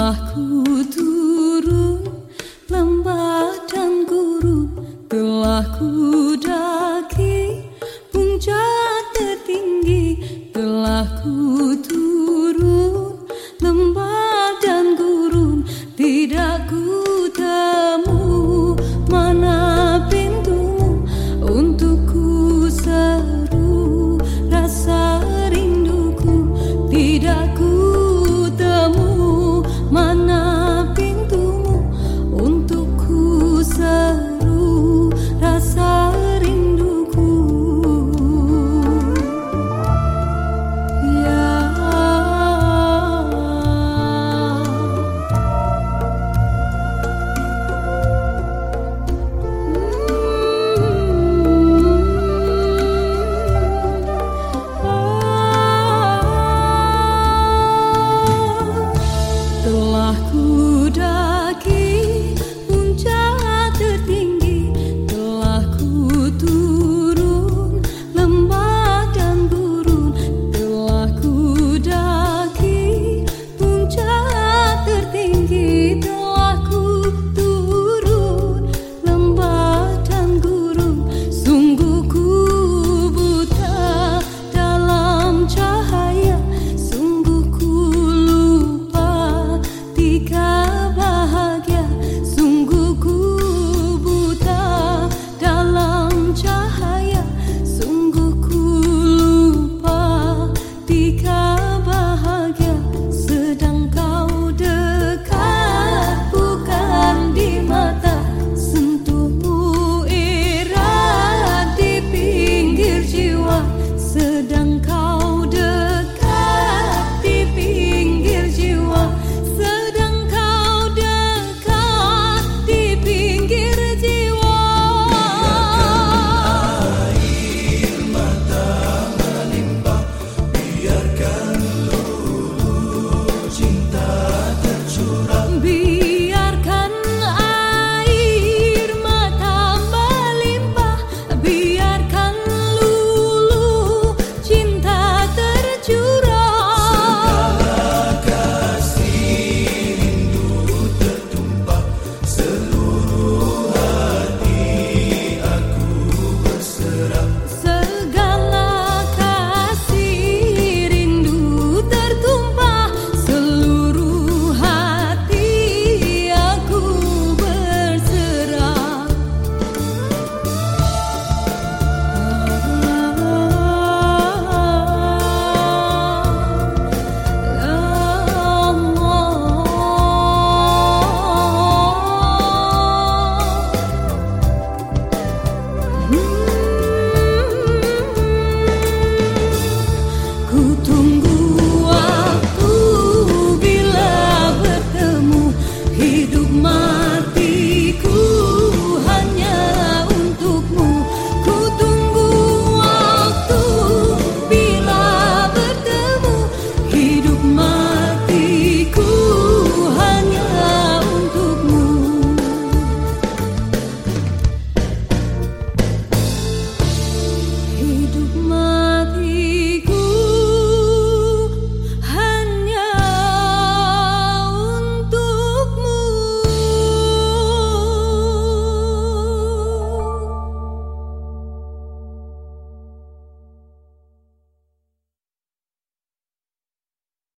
Telah ku turun lembah dan gurun, telah ku daki puncak tertinggi. Telah ku turun lembah dan gurun, tidak ku temu mana pintumu untuk ku seru rasa rinduku. Tidak ku temu mana pintumu untuk ku seru rasa rinduku. Ya telah ku daki puncak tertinggi, telah ku turun lembah dan gurun, telah ku daki puncak tertinggi, telah ku turun lembah dan gurun. Sungguh ku buta dalam cahaya, sungguh ku lupa tika bahagia, sungguh ku buta dalam cahaya, sungguh ku lupa tika bahagia. Sedang kau dekat bukan di mata, sentuhmu erat di pinggir jiwa. Sedang kau dekat di pinggir jiwa, sedang kau dekat di pinggir jiwa. Air mata melimpah, biarkan lulu cinta tercurah.